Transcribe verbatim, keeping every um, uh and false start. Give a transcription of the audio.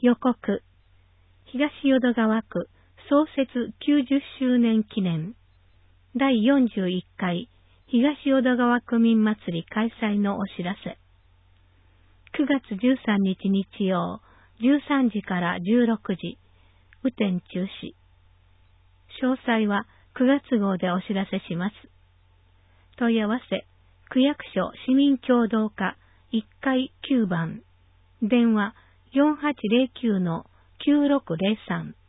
予告。東淀川区創設きゅうじゅっしゅうねん記念だいよんじゅういっかい東淀川区民祭り開催のお知らせ。くがつじゅうさんにち日曜じゅうさんじからじゅうろくじ、雨天中止。詳細はくがつ号でお知らせします。問い合わせ、区役所市民協同課いっかいきゅうばん、電話 よんはちゼロきゅうのきゅうろくゼロさん。